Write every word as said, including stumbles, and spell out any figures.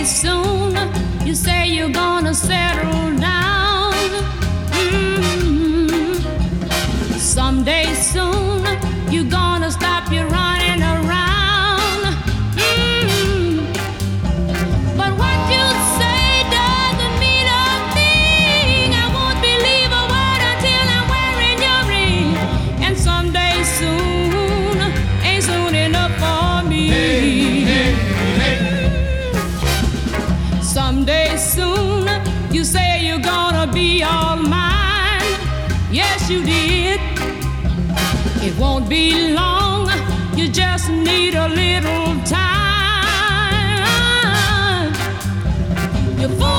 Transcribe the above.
soon you say you're gonna settle down. Mm-hmm. Someday soon you're gonna stop your running around. Mm-hmm. But what you say doesn't mean a thing. I won't believe a word until I'm wearing your ring. And someday soon ain't soon enough for me. Hey, hey, hey. Someday soon you say you're gonna be all mine. Yes, you did. It won't be long. You just need a little time. You're